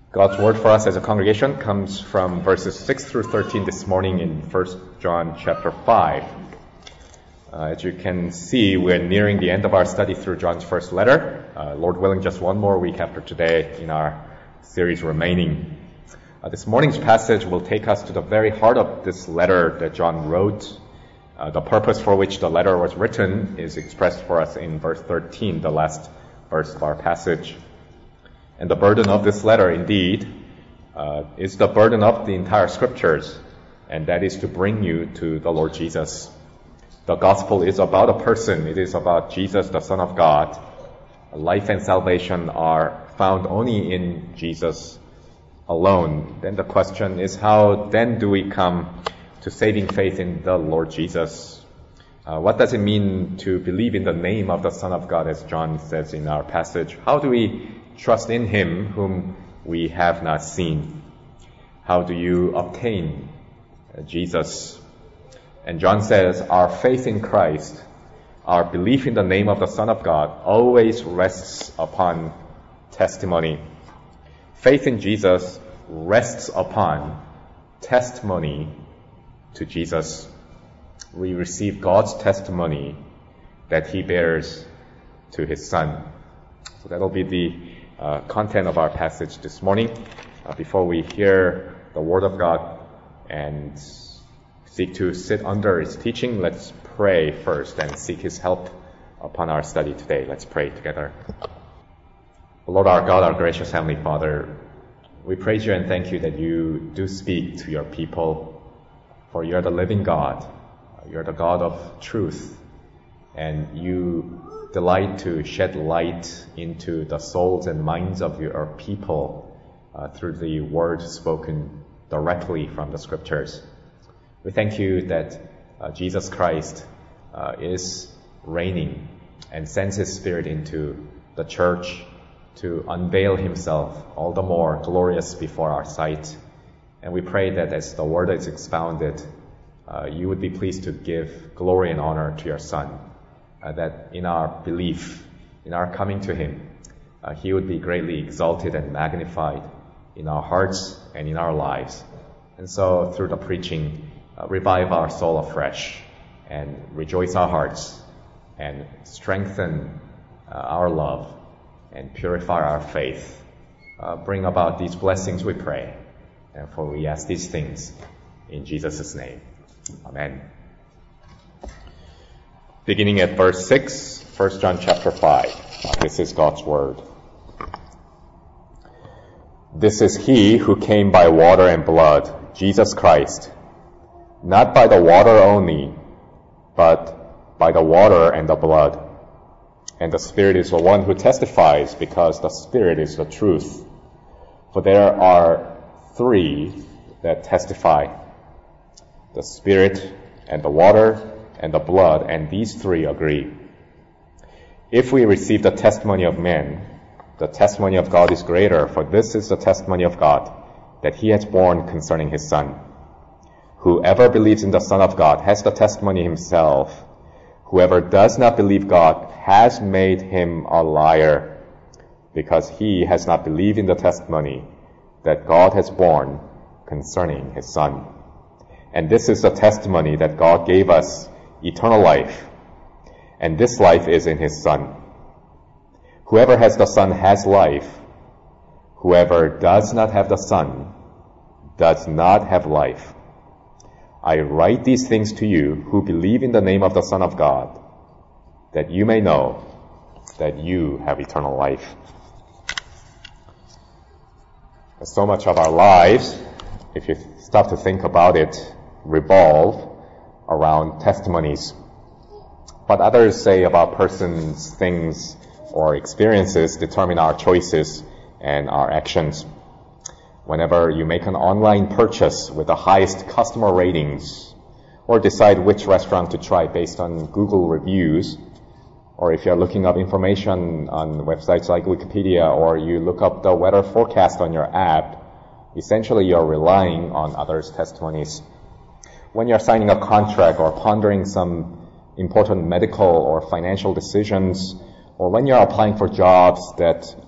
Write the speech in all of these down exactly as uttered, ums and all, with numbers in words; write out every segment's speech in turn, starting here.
God's word for us as a congregation comes from verses six through thirteen this morning in First John chapter five. Uh, as you can see, we're nearing the end of our study through John's first letter. Uh, Lord willing, just one more week after today in our series remaining. Uh, this morning's passage will take us to the very heart of this letter that John wrote. Uh, the purpose for which the letter was written is expressed for us in verse thirteen, the last verse of our passage. And the burden of this letter, indeed, uh, is the burden of the entire scriptures, and that is to bring you to the Lord Jesus. The gospel is about a person. It is about Jesus, the Son of God. Life and salvation are found only in Jesus alone. Then the question is, how then do we come to saving faith in the Lord Jesus? Uh, what does it mean to believe in the name of the Son of God, as John says in our passage? How do we trust in Him whom we have not seen? How do you obtain uh, Jesus? And John says, our faith in Christ, our belief in the name of the Son of God, always rests upon testimony. Faith in Jesus rests upon testimony to Jesus. We receive God's testimony that He bears to His Son. So that'll be the uh, content of our passage this morning. Uh, before we hear the Word of God and seek to sit under His teaching, let's pray first and seek His help upon our study today. Let's pray together. Lord our God, our gracious Heavenly Father, we praise You and thank You that You do speak to Your people, for You are the living God. You're the God of truth, and You delight to shed light into the souls and minds of Your people uh, through the word spoken directly from the scriptures. We thank You that uh, Jesus Christ uh, is reigning and sends His Spirit into the church to unveil Himself all the more glorious before our sight. And we pray that as the word is expounded, Uh, You would be pleased to give glory and honor to Your Son, uh, that in our belief, in our coming to Him, uh, He would be greatly exalted and magnified in our hearts and in our lives. And so through the preaching, uh, revive our soul afresh and rejoice our hearts and strengthen uh, our love and purify our faith. Uh, bring about these blessings, we pray. And for we ask these things in Jesus' name. Amen. Beginning at verse six, First John chapter five. This is God's word. This is He who came by water and blood, Jesus Christ, not by the water only, but by the water and the blood. And the Spirit is the one who testifies, because the Spirit is the truth. For there are three that testify, the Spirit and the water and the blood, and these three agree. If we receive the testimony of men, the testimony of God is greater, for this is the testimony of God, that He has borne concerning His Son. Whoever believes in the Son of God has the testimony himself. Whoever does not believe God has made him a liar, because he has not believed in the testimony that God has borne concerning His Son. And this is the testimony that God gave us, eternal life, and this life is in His Son. Whoever has the Son has life. Whoever does not have the Son does not have life. I write these things to you who believe in the name of the Son of God, that you may know that you have eternal life. So much of our lives, if you stop to think about it, revolve around testimonies. What others say about persons, things, or experiences determine our choices and our actions. Whenever you make an online purchase with the highest customer ratings, or decide which restaurant to try based on Google reviews, or if you're looking up information on websites like Wikipedia, or you look up the weather forecast on your app, essentially you're relying on others' testimonies. When you're signing a contract or pondering some important medical or financial decisions, or when you're applying for jobs that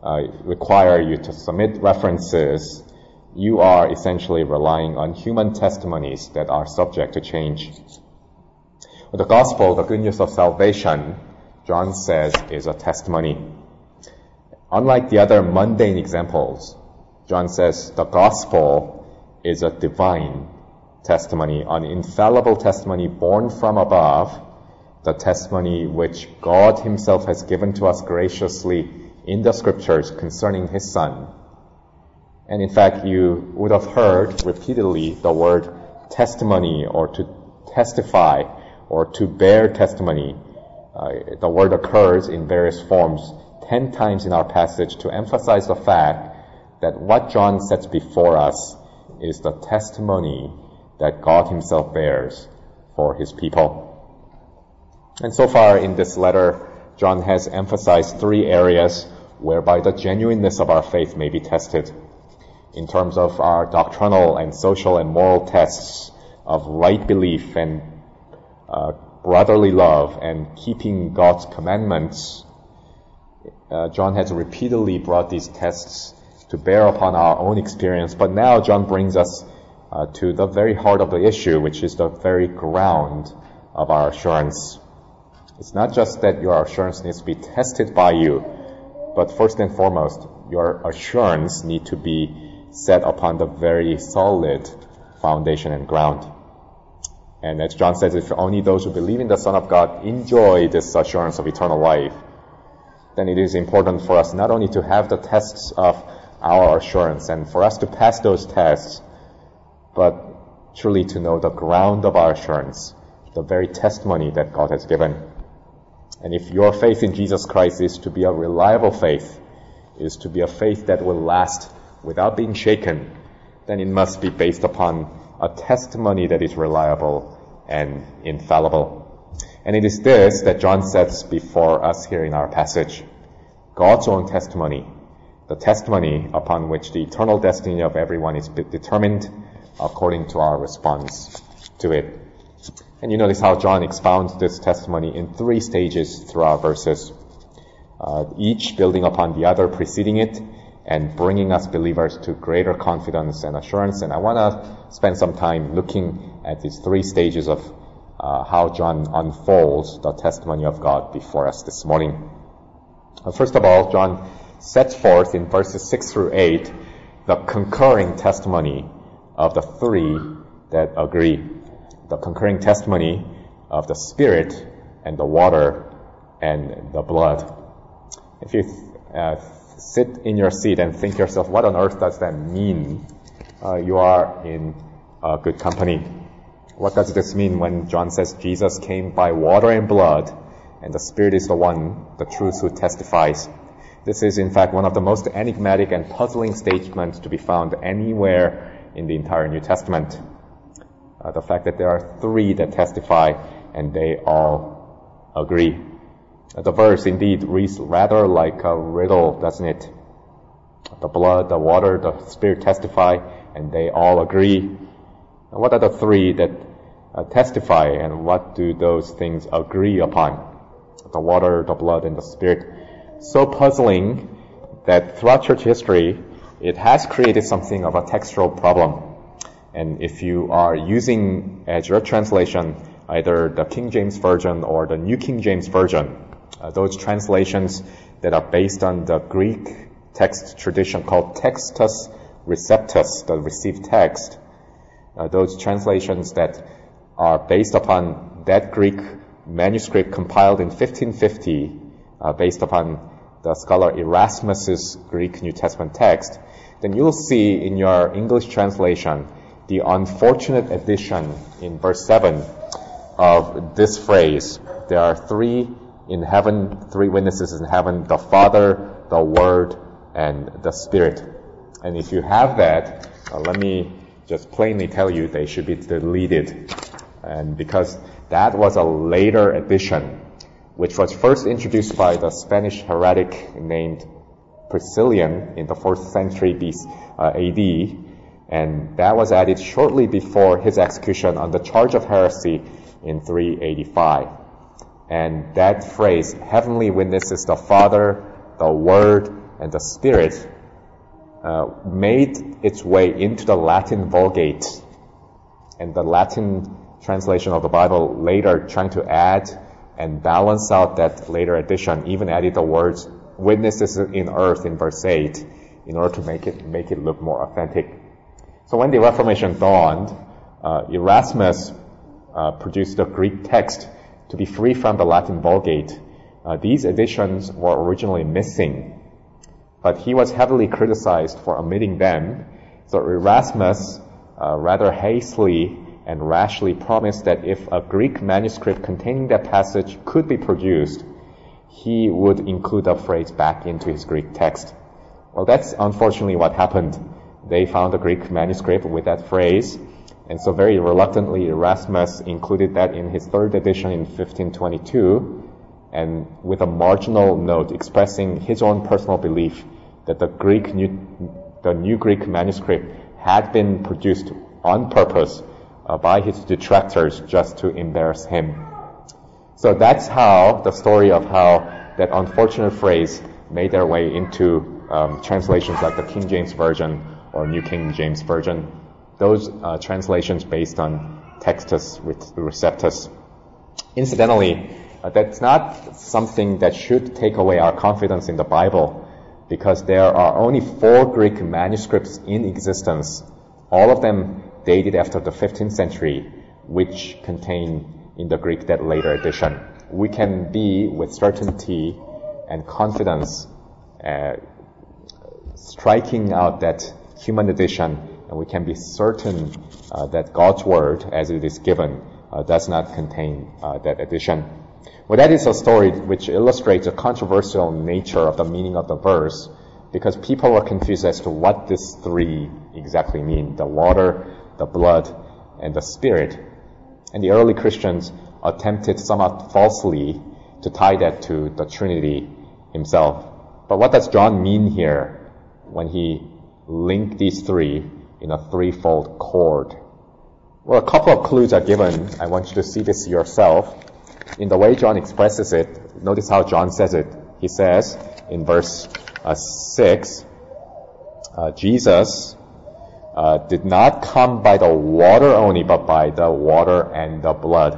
uh, require you to submit references, you are essentially relying on human testimonies that are subject to change. The gospel, the good news of salvation, John says, is a testimony. Unlike the other mundane examples, John says the gospel is a divine testimony, an infallible testimony born from above, the testimony which God himself has given to us graciously in the scriptures concerning his Son. And in fact, you would have heard repeatedly the word testimony or to testify or to bear testimony. Uh, the word occurs in various forms ten times in our passage to emphasize the fact that what John sets before us is the testimony that God himself bears for his people. And so far in this letter, John has emphasized three areas whereby the genuineness of our faith may be tested. In terms of our doctrinal and social and moral tests of right belief and uh, brotherly love and keeping God's commandments, uh, John has repeatedly brought these tests to bear upon our own experience. But now John brings us uh, to the very heart of the issue, which is the very ground of our assurance. It's not just that your assurance needs to be tested by you, but first and foremost, your assurance needs to be set upon the very solid foundation and ground. And as John says, if only those who believe in the Son of God enjoy this assurance of eternal life, then it is important for us not only to have the tests of our assurance and for us to pass those tests, but truly to know the ground of our assurance, the very testimony that God has given. And if your faith in Jesus Christ is to be a reliable faith, is to be a faith that will last without being shaken, then it must be based upon a testimony that is reliable and infallible. And it is this that John sets before us here in our passage. God's own testimony, the testimony upon which the eternal destiny of everyone is determined according to our response to it. And you notice how John expounds this testimony in three stages through our verses, uh, each building upon the other, preceding it, and bringing us believers to greater confidence and assurance. And I want to spend some time looking at these three stages of uh, how John unfolds the testimony of God before us this morning. Uh, first of all, John sets forth in verses six through eight the concurring testimony of the three that agree. The concurring testimony of the Spirit and the water and the blood. If you uh, sit in your seat and think yourself, what on earth does that mean? Uh, you are in uh, good company. What does this mean when John says Jesus came by water and blood, and the Spirit is the one, the truth, who testifies? This is, in fact, one of the most enigmatic and puzzling statements to be found anywhere in the entire New Testament. Uh, the fact that there are three that testify, and they all agree. Uh, the verse indeed reads rather like a riddle, doesn't it? The blood, the water, the Spirit testify, and they all agree. And what are the three that uh, testify, and what do those things agree upon? The water, the blood, and the Spirit. So puzzling that throughout church history, it has created something of a textual problem. And if you are using as your translation either the King James Version or the New King James Version, uh, those translations that are based on the Greek text tradition called Textus Receptus, the received text, uh, those translations that are based upon that Greek manuscript compiled in fifteen fifty, uh, based upon the scholar Erasmus's Greek New Testament text, then you'll see in your English translation the unfortunate addition in verse seven of this phrase. There are three in heaven, three witnesses in heaven, the Father, the Word, and the Spirit. And if you have that, uh, let me just plainly tell you they should be deleted. And because that was a later addition, which was first introduced by the Spanish heretic named Priscillian in the fourth century B C, uh, A D, and that was added shortly before his execution on the charge of heresy in three eighty-five. And that phrase, heavenly witnesses, the Father, the Word, and the Spirit uh, made its way into the Latin Vulgate. And the Latin translation of the Bible later trying to add and balance out that later edition, even added the words witnesses in earth in verse eight in order to make it make it look more authentic. So when the Reformation dawned, uh, Erasmus uh, produced the Greek text to be free from the Latin Vulgate. Uh, these editions were originally missing, but he was heavily criticized for omitting them. So Erasmus uh, rather hastily and rashly promised that if a Greek manuscript containing that passage could be produced, he would include the phrase back into his Greek text. Well, that's unfortunately what happened. They found a Greek manuscript with that phrase, and so very reluctantly Erasmus included that in his third edition in fifteen twenty-two, and with a marginal note expressing his own personal belief that the Greek new, the New Greek manuscript had been produced on purpose uh, by his detractors just to embarrass him. So that's how the story of how that unfortunate phrase made their way into um, translations like the King James Version or New King James Version. Those uh, translations based on Textus Receptus. Incidentally, uh, that's not something that should take away our confidence in the Bible, because there are only four Greek manuscripts in existence, all of them dated after the fifteenth century, which contain in the Greek that later edition. We can be with certainty and confidence uh, striking out that human edition, and we can be certain uh, that God's word, as it is given, uh, does not contain uh, that edition. Well, that is a story which illustrates the controversial nature of the meaning of the verse, because people were confused as to what these three exactly mean: the water, the blood, and the Spirit. And the early Christians attempted somewhat falsely to tie that to the Trinity himself. But what does John mean here when he linked these three in a threefold chord? Well, a couple of clues are given. I want you to see this yourself. In the way John expresses it, notice how John says it. He says in verse uh, six, uh, Jesus uh, did not come by the water only, but by the water and the blood.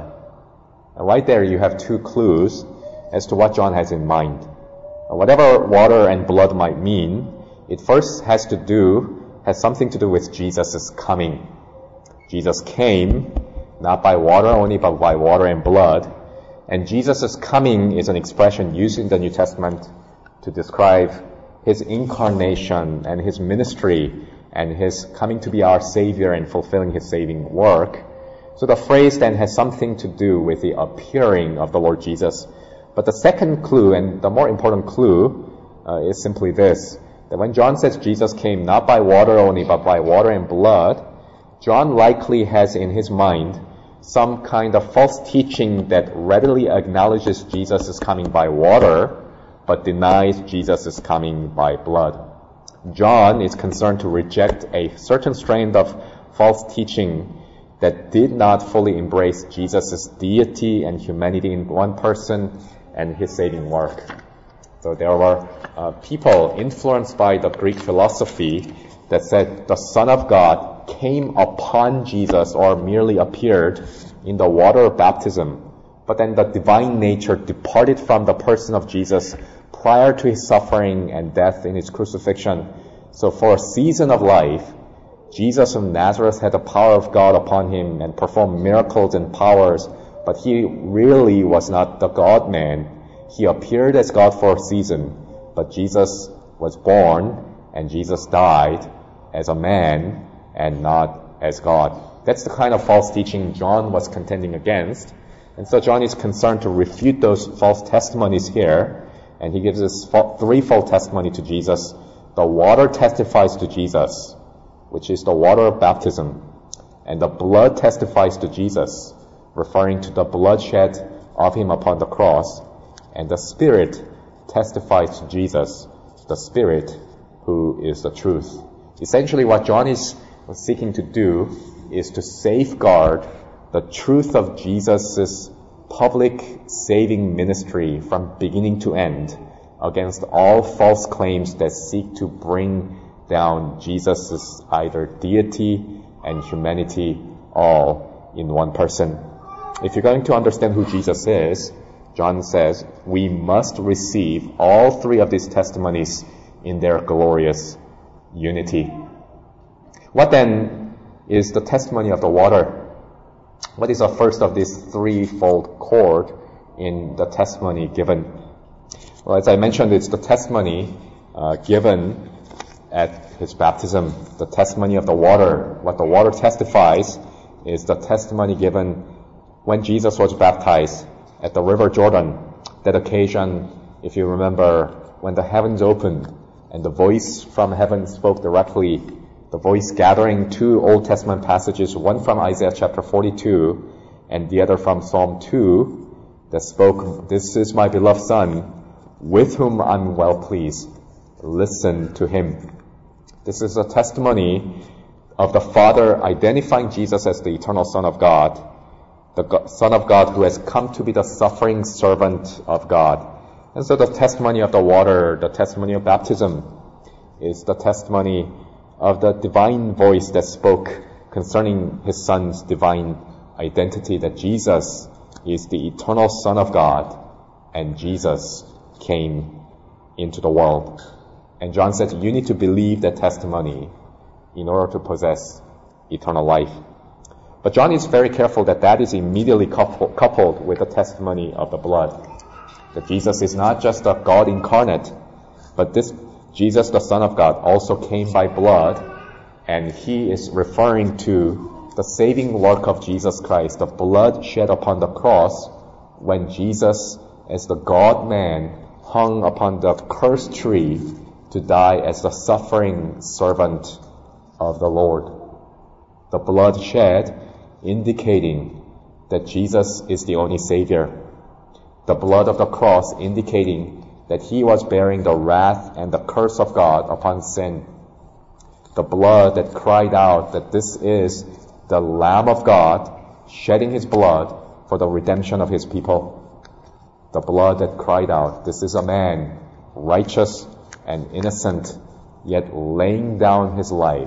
And right there you have two clues as to what John has in mind. Uh, whatever water and blood might mean, it first has to do, has something to do with Jesus' coming. Jesus came not by water only, but by water and blood. And Jesus' coming is an expression used in the New Testament to describe his incarnation and his ministry and his coming to be our Savior and fulfilling his saving work. So the phrase then has something to do with the appearing of the Lord Jesus. But the second clue, and the more important clue, uh, is simply this: that when John says Jesus came not by water only, but by water and blood, John likely has in his mind some kind of false teaching that readily acknowledges Jesus is coming by water, but denies Jesus is coming by blood. John is concerned to reject a certain strain of false teaching that did not fully embrace Jesus' deity and humanity in one person and his saving work. So there were uh, people influenced by the Greek philosophy that said the Son of God came upon Jesus or merely appeared in the water of baptism, but then the divine nature departed from the person of Jesus prior to his suffering and death in his crucifixion. So for a season of life, Jesus of Nazareth had the power of God upon him and performed miracles and powers, but he really was not the God-man. He appeared as God for a season, but Jesus was born and Jesus died as a man and not as God. That's the kind of false teaching John was contending against. And so John is concerned to refute those false testimonies here, and he gives us threefold testimony to Jesus. The water testifies to Jesus, which is the water of baptism, and the blood testifies to Jesus, referring to the bloodshed of him upon the cross, and the Spirit testifies to Jesus, the Spirit who is the truth. Essentially what John is seeking to do is to safeguard the truth of Jesus' public saving ministry from beginning to end against all false claims that seek to bring down Jesus' either deity and humanity all in one person. If you're going to understand who Jesus is, John says, we must receive all three of these testimonies in their glorious unity. What then is the testimony of the water? What is the first of these threefold chord in the testimony given? Well, as I mentioned, it's the testimony uh, given at his baptism, the testimony of the water. What the water testifies is the testimony given when Jesus was baptized at the River Jordan. That occasion, if you remember, when the heavens opened and the voice from heaven spoke directly, the voice gathering two Old Testament passages, one from Isaiah chapter forty-two and the other from Psalm two, that spoke, "This is my beloved Son, with whom I'm well pleased. Listen to him." This is a testimony of the Father identifying Jesus as the eternal Son of God, the Son of God who has come to be the suffering servant of God. And so the testimony of the water, the testimony of baptism, is the testimony of the divine voice that spoke concerning his Son's divine identity, that Jesus is the eternal Son of God, and Jesus came into the world. And John said, you need to believe that testimony in order to possess eternal life. But John is very careful that that is immediately coupled with the testimony of the blood. That Jesus is not just a God incarnate, but this Jesus, the Son of God, also came by blood, and he is referring to the saving work of Jesus Christ, the blood shed upon the cross when Jesus, as the God-man, hung upon the cursed tree to die as the suffering servant of the Lord. The blood shed indicating that Jesus is the only Savior. The blood of the cross indicating that he was bearing the wrath and the curse of God upon sin. The blood that cried out that this is the Lamb of God shedding his blood for the redemption of his people. The blood that cried out, this is a man, righteous and innocent, yet laying down his life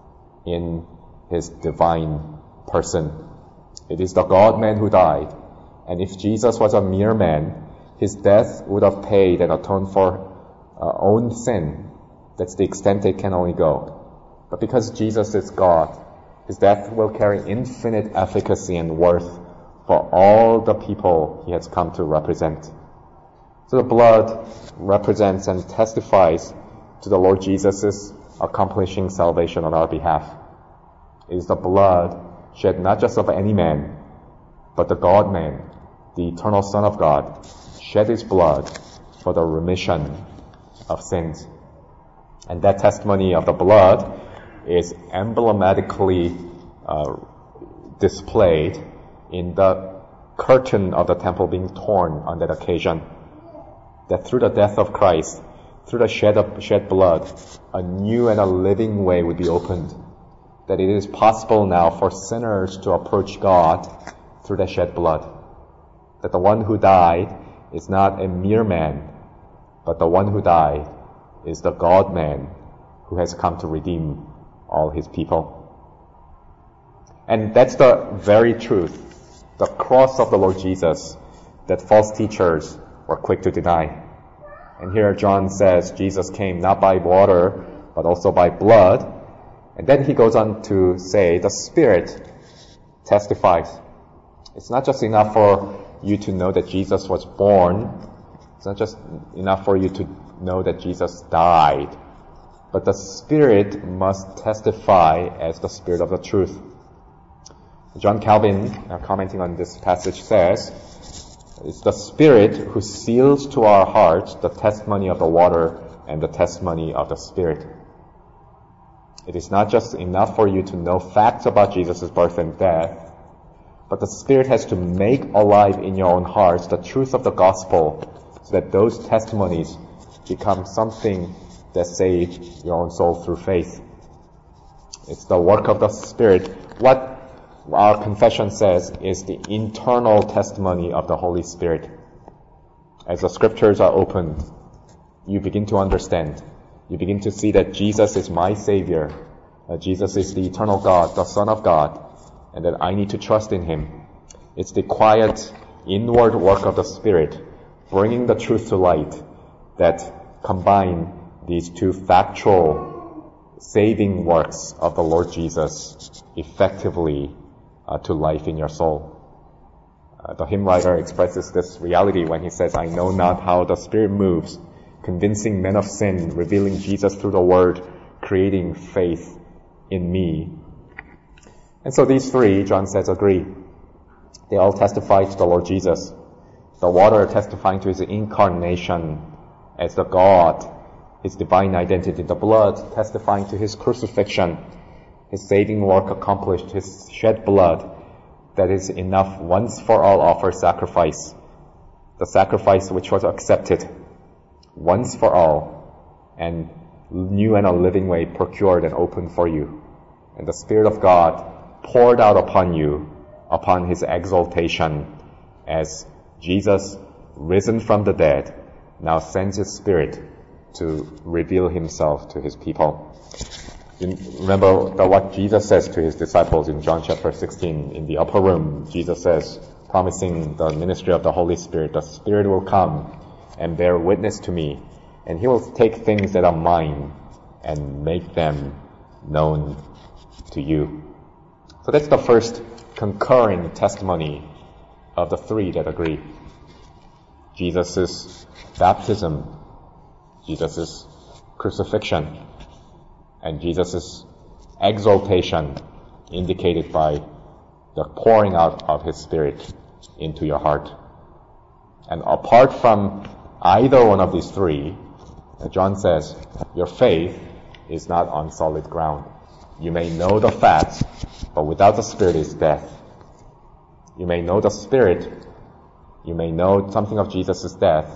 in his divine person. It is the God-man who died. And if Jesus was a mere man, his death would have paid and atoned for uh, own sin. That's the extent it can only go. But because Jesus is God, his death will carry infinite efficacy and worth for all the people he has come to represent. So the blood represents and testifies to the Lord Jesus' accomplishing salvation on our behalf. It is the blood shed not just of any man, but the God-man, the eternal Son of God, shed his blood for the remission of sins. And that testimony of the blood is emblematically uh, displayed in the curtain of the temple being torn on that occasion. That through the death of Christ, through the shed of shed blood, a new and a living way would be opened. That it is possible now for sinners to approach God through the shed blood. That the one who died is not a mere man, but the one who died is the God-man who has come to redeem all his people. And that's the very truth, the cross of the Lord Jesus, that false teachers were quick to deny. And here John says Jesus came not by water, but also by blood. And then he goes on to say the Spirit testifies. It's not just enough for you to know that Jesus was born. It's not just enough for you to know that Jesus died. But the Spirit must testify as the Spirit of the truth. John Calvin, uh, commenting on this passage, says, it's the Spirit who seals to our hearts the testimony of the water and the testimony of the Spirit. It is not just enough for you to know facts about Jesus' birth and death, but the Spirit has to make alive in your own hearts the truth of the gospel so that those testimonies become something that saves your own soul through faith. It's the work of the Spirit. What our confession says is the internal testimony of the Holy Spirit. As the scriptures are opened, you begin to understand. You begin to see that Jesus is my Savior. Uh, Jesus is the eternal God, the Son of God, and that I need to trust in Him. It's the quiet, inward work of the Spirit, bringing the truth to light, that combine these two factual, saving works of the Lord Jesus effectively uh, to life in your soul. Uh, the hymn writer expresses this reality when he says, I know not how the Spirit moves, convincing men of sin, revealing Jesus through the Word, creating faith in me. And so these three, John says, agree. They all testify to the Lord Jesus. The water testifying to His incarnation as the God, His divine identity. The blood testifying to His crucifixion, His saving work accomplished, His shed blood that is enough once for all offer sacrifice. The sacrifice which was accepted once for all, and new and a living way procured and opened for you. And the Spirit of God poured out upon you, upon His exaltation, as Jesus, risen from the dead, now sends His Spirit to reveal Himself to His people. You remember the, what Jesus says to His disciples in John chapter sixteen, in the upper room. Jesus says, promising the ministry of the Holy Spirit, the Spirit will come and bear witness to me, and He will take things that are mine and make them known to you. So that's the first concurring testimony of the three that agree. Jesus' baptism, Jesus' crucifixion, and Jesus' exaltation, indicated by the pouring out of His Spirit into your heart. And apart from either one of these three, John says, your faith is not on solid ground. You may know the facts, but without the Spirit is death. You may know the Spirit, you may know something of Jesus' death,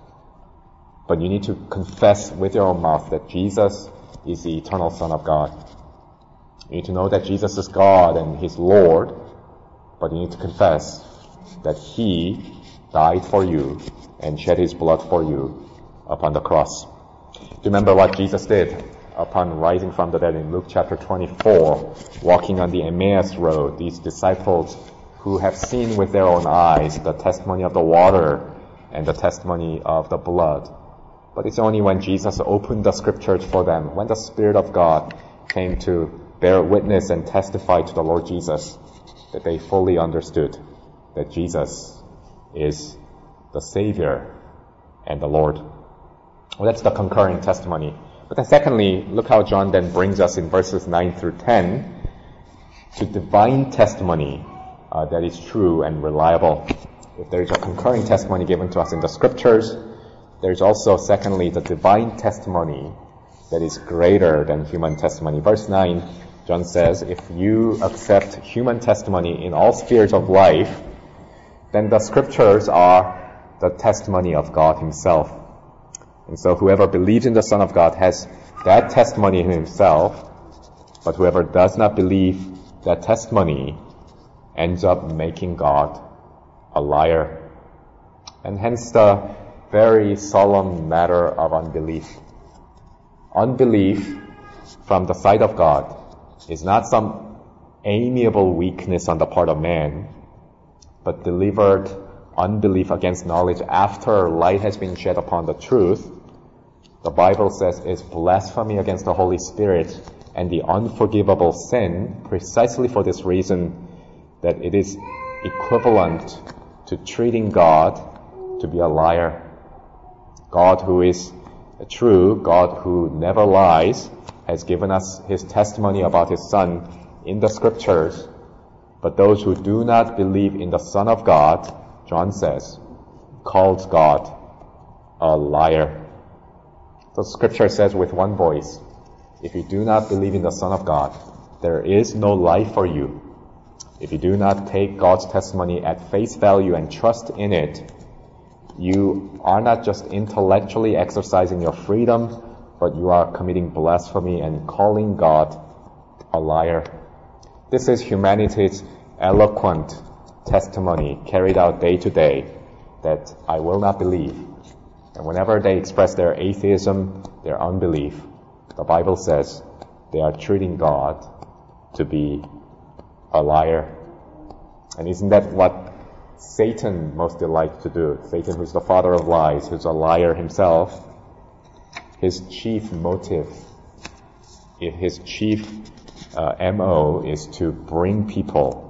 but you need to confess with your own mouth that Jesus is the eternal Son of God. You need to know that Jesus is God and He's Lord, but you need to confess that He died for you and shed His blood for you upon the cross. Do you remember what Jesus did upon rising from the dead in Luke chapter twenty-four, walking on the Emmaus road? These disciples who have seen with their own eyes the testimony of the water and the testimony of the blood. But it's only when Jesus opened the scriptures for them, when the Spirit of God came to bear witness and testify to the Lord Jesus, that they fully understood that Jesus is the Savior and the Lord. Well, that's the concurring testimony. But then secondly, look how John then brings us in verses nine through ten to divine testimony uh, that is true and reliable. If there is a concurring testimony given to us in the scriptures, there's also, secondly, the divine testimony that is greater than human testimony. Verse nine, John says, if you accept human testimony in all spheres of life, then the scriptures are the testimony of God Himself. And so whoever believes in the Son of God has that testimony in himself, but whoever does not believe that testimony ends up making God a liar. And hence the very solemn matter of unbelief. Unbelief from the side of God is not some amiable weakness on the part of man, but delivered unbelief against knowledge after light has been shed upon the truth. The Bible says is blasphemy against the Holy Spirit and the unforgivable sin, precisely for this reason, that it is equivalent to treating God to be a liar. God who is true, God who never lies, has given us His testimony about His Son in the scriptures. But those who do not believe in the Son of God, John says, calls God a liar. So scripture says with one voice, if you do not believe in the Son of God, there is no life for you. If you do not take God's testimony at face value and trust in it, you are not just intellectually exercising your freedom, but you are committing blasphemy and calling God a liar. This is humanity's eloquent testimony carried out day to day that I will not believe. And whenever they express their atheism, their unbelief, the Bible says they are treating God to be a liar. And isn't that what Satan most delights to do? Satan, who's the father of lies, who's a liar himself, his chief motive, his chief uh, M O is to bring people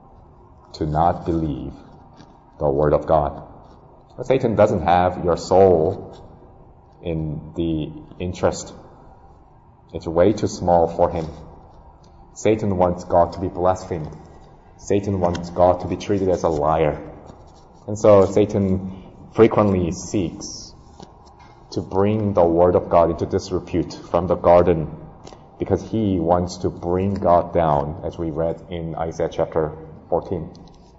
to not believe the Word of God. But Satan doesn't have your soul in the interest. It's way too small for him. Satan wants God to be blasphemed. Satan wants God to be treated as a liar. And so Satan frequently seeks to bring the Word of God into disrepute from the garden, because he wants to bring God down, as we read in Isaiah chapter fourteen.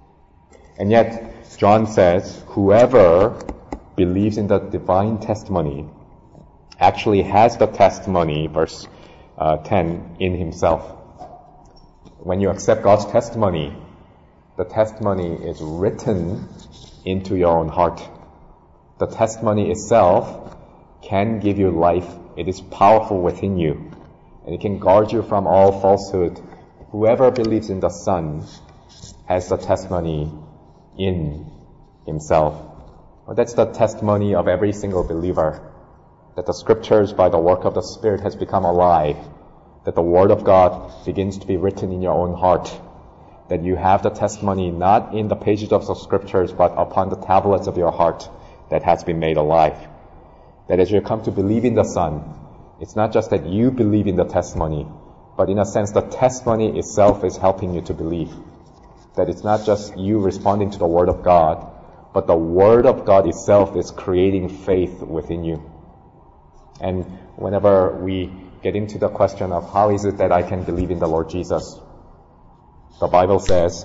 And yet, John says, whoever believes in the divine testimony actually has the testimony, verse uh, ten, in himself. When you accept God's testimony, the testimony is written into your own heart. The testimony itself can give you life. It is powerful within you, and it can guard you from all falsehood. Whoever believes in the Son has the testimony in himself. Well, that's the testimony of every single believer, that the Scriptures, by the work of the Spirit, has become alive, that the Word of God begins to be written in your own heart, that you have the testimony not in the pages of the Scriptures, but upon the tablets of your heart that has been made alive. That as you come to believe in the Son, it's not just that you believe in the testimony, but in a sense the testimony itself is helping you to believe. That it's not just you responding to the Word of God, but the Word of God itself is creating faith within you. And whenever we get into the question of how is it that I can believe in the Lord Jesus, the Bible says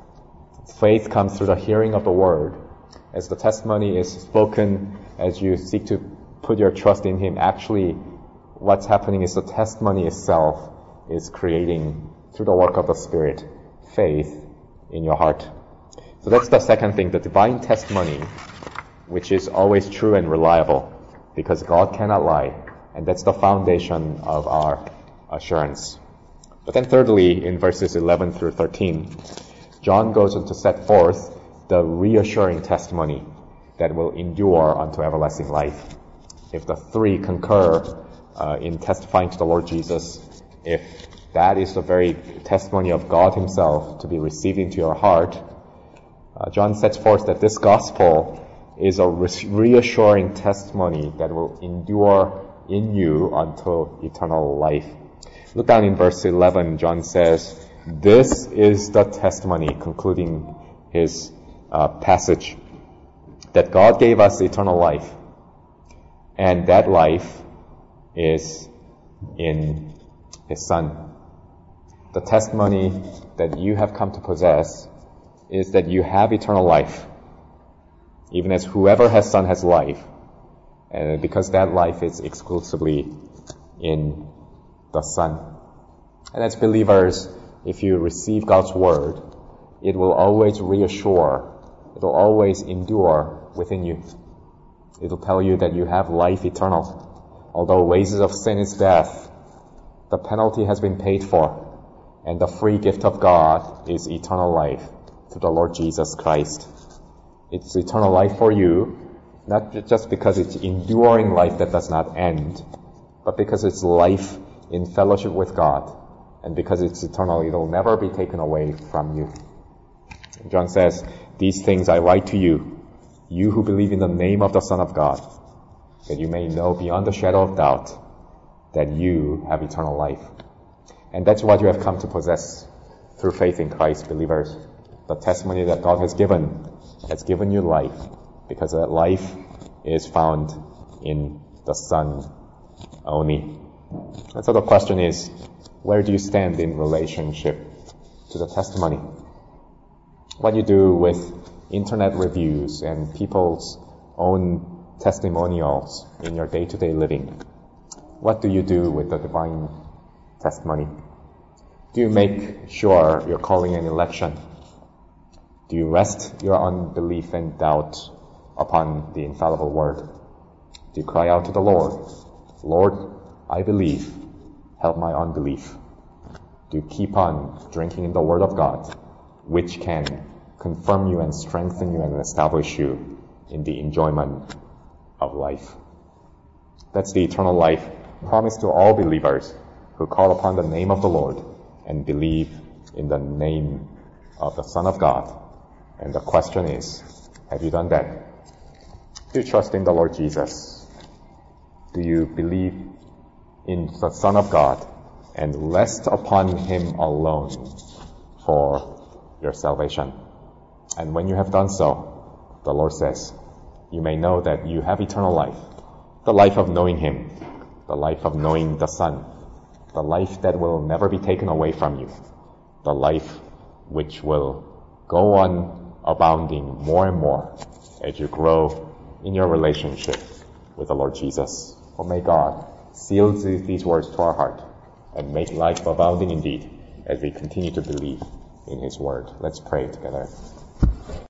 faith comes through the hearing of the Word. As the testimony is spoken, as you seek to put your trust in Him, actually what's happening is the testimony itself is creating, through the work of the Spirit, faith in your heart. So that's the second thing, the divine testimony, which is always true and reliable, because God cannot lie, and that's the foundation of our assurance. But then thirdly, in verses eleven through thirteen, John goes on to set forth the reassuring testimony that will endure unto everlasting life. If the three concur uh, in testifying to the Lord Jesus, if that is the very testimony of God Himself to be received into your heart, uh, John sets forth that this gospel is a reassuring testimony that will endure in you until eternal life. Look down in verse eleven, John says, this is the testimony, concluding his uh, passage, that God gave us eternal life, and that life is in His Son. The testimony that you have come to possess is that you have eternal life, even as whoever has Son has life, and because that life is exclusively in the Son. And as believers, if you receive God's Word, it will always reassure, it will always endure within you. It will tell you that you have life eternal. Although wages of sin is death, the penalty has been paid for, and the free gift of God is eternal life through the Lord Jesus Christ. It's eternal life for you, not just because it's enduring life that does not end, but because it's life in fellowship with God, and because it's eternal, it will never be taken away from you. John says, these things I write to you, you who believe in the name of the Son of God, that you may know beyond the shadow of doubt that you have eternal life. And that's what you have come to possess through faith in Christ, believers. The testimony that God has given has given you life, because that life is found in the Son only. And so the question is, where do you stand in relationship to the testimony? What you do with internet reviews and people's own testimonials in your day-to-day living? What do you do with the divine testimony? Do you make sure you're calling an election? Do you rest your unbelief and doubt upon the infallible Word? to cry out to the Lord, Lord, I believe, help my unbelief. To keep on drinking in the Word of God, which can confirm you and strengthen you and establish you in the enjoyment of life. That's the eternal life promised to all believers who call upon the name of the Lord and believe in the name of the Son of God. And the question is, have you done that? Do you trust in the Lord Jesus? Do you believe in the Son of God and rest upon Him alone for your salvation? And when you have done so, the Lord says, you may know that you have eternal life, the life of knowing Him, the life of knowing the Son, the life that will never be taken away from you, the life which will go on abounding more and more as you grow in your relationship with the Lord Jesus. For may God seal these words to our heart and make life abounding indeed as we continue to believe in His Word. Let's pray together.